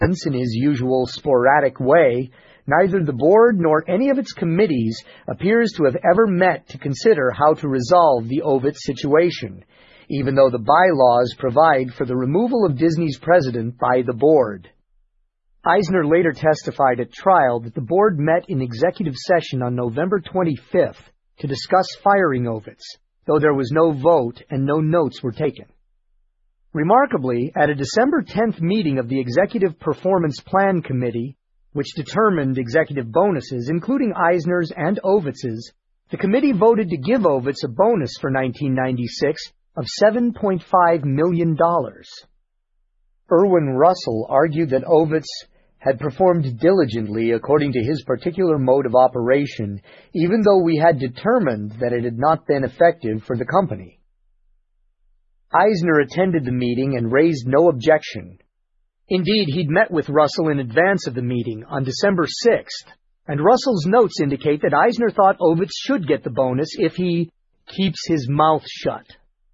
In his usual sporadic way, neither the board nor any of its committees appears to have ever met to consider how to resolve the Ovitz situation, even though the bylaws provide for the removal of Disney's president by the board. Eisner later testified at trial that the board met in executive session on November 25th to discuss firing Ovitz, though there was no vote and no notes were taken. Remarkably, at a December 10th meeting of the Executive Performance Plan Committee, which determined executive bonuses, including Eisner's and Ovitz's, the committee voted to give Ovitz a bonus for 1996 of $7.5 million. Erwin Russell argued that Ovitz had performed diligently according to his particular mode of operation, even though we had determined that it had not been effective for the company. Eisner attended the meeting and raised no objection. Indeed, he'd met with Russell in advance of the meeting on December 6th, and Russell's notes indicate that Eisner thought Ovitz should get the bonus if he keeps his mouth shut.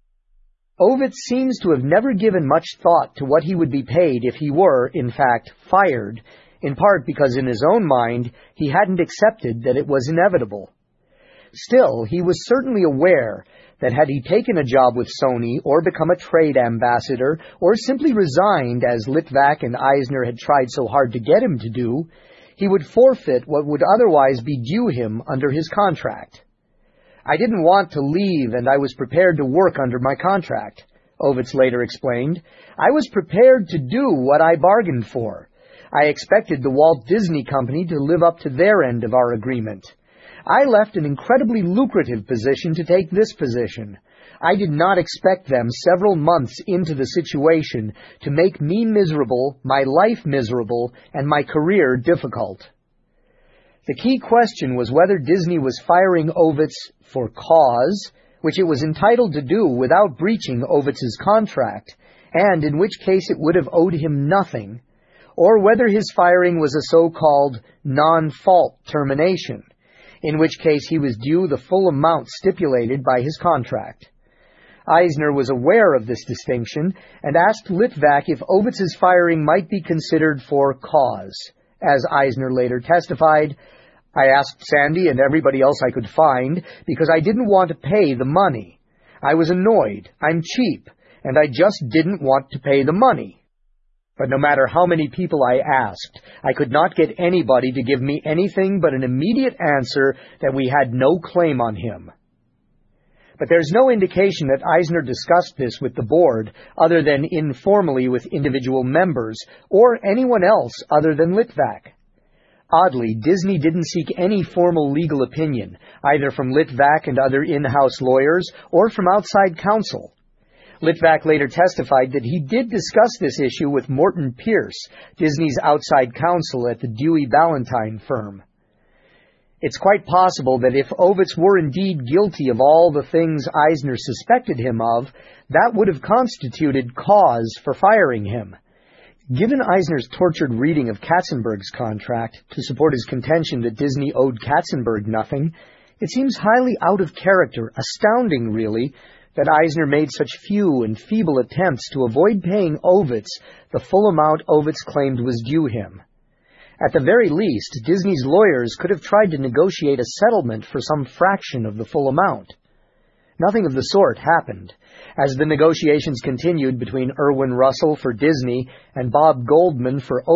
Ovitz seems to have never given much thought to what he would be paid if he were, in fact, fired, in part because in his own mind he hadn't accepted that it was inevitable. Still, he was certainly aware that had he taken a job with Sony or become a trade ambassador or simply resigned as Litvak and Eisner had tried so hard to get him to do, he would forfeit what would otherwise be due him under his contract. "I didn't want to leave, and I was prepared to work under my contract," Ovitz later explained. "I was prepared to do what I bargained for. I expected the Walt Disney Company to live up to their end of our agreement. I left an incredibly lucrative position to take this position. I did not expect them several months into the situation to make me miserable, my life miserable, and my career difficult." The key question was whether Disney was firing Ovitz for cause, which it was entitled to do without breaching Ovitz's contract, and in which case it would have owed him nothing, or whether his firing was a so-called non-fault termination, in which case he was due the full amount stipulated by his contract. Eisner was aware of this distinction and asked Litvak if Ovitz's firing might be considered for cause. As Eisner later testified, "I asked Sandy and everybody else I could find because I didn't want to pay the money. I was annoyed, I'm cheap, and I just didn't want to pay the money. But no matter how many people I asked, I could not get anybody to give me anything but an immediate answer that we had no claim on him." But there's no indication that Eisner discussed this with the board other than informally with individual members or anyone else other than Litvak. Oddly, Disney didn't seek any formal legal opinion, either from Litvak and other in-house lawyers or from outside counsel. Litvak later testified that he did discuss this issue with Morton Pierce, Disney's outside counsel at the Dewey Ballantine firm. It's quite possible that if Ovitz were indeed guilty of all the things Eisner suspected him of, that would have constituted cause for firing him. Given Eisner's tortured reading of Katzenberg's contract to support his contention that Disney owed Katzenberg nothing, it seems highly out of character, astounding really, that Eisner made such few and feeble attempts to avoid paying Ovitz the full amount Ovitz claimed was due him. At the very least, Disney's lawyers could have tried to negotiate a settlement for some fraction of the full amount. Nothing of the sort happened. As the negotiations continued between Erwin Russell for Disney and Bob Goldman for